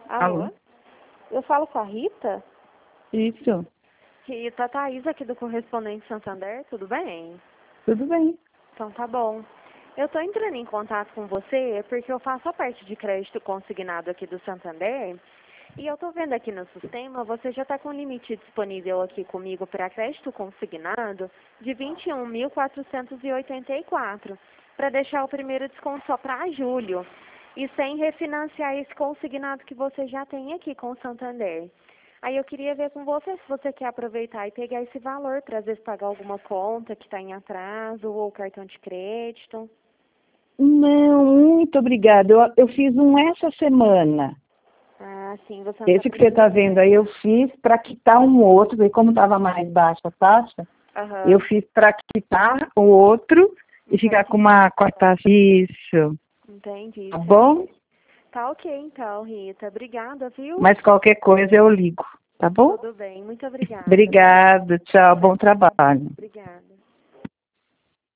Alô? Alô? Eu falo com a Rita? Isso, Rita, Thaís aqui do Correspondente Santander, tudo bem? tudo bem. Então tá bom. Eu tô entrando em contato com você porque eu faço a parte de crédito consignado aqui do Santander e eu tô vendo aqui no sistema, você já tá com limite disponível aqui comigo para crédito consignado de 21.484 para deixar o primeiro desconto só para julho e sem refinanciar esse consignado que você já tem aqui com o Santander. Aí eu queria ver com você se você quer aproveitar e pegar esse valor para às vezes pagar alguma conta que está em atraso ou cartão de crédito. Não, muito obrigada. Eu fiz um essa semana. Ah, sim, você não está Esse que você está vendo aí, eu fiz para quitar um outro, e como estava mais baixa a taxa, Aham. eu fiz para quitar o outro e ficar com a taxa. Isso, Entendi. tá bom? Tá ok então, Rita. Obrigada, viu? Mas qualquer coisa eu ligo, tá bom? Tudo bem. Muito obrigada. Obrigada, tchau, bom trabalho. Obrigada.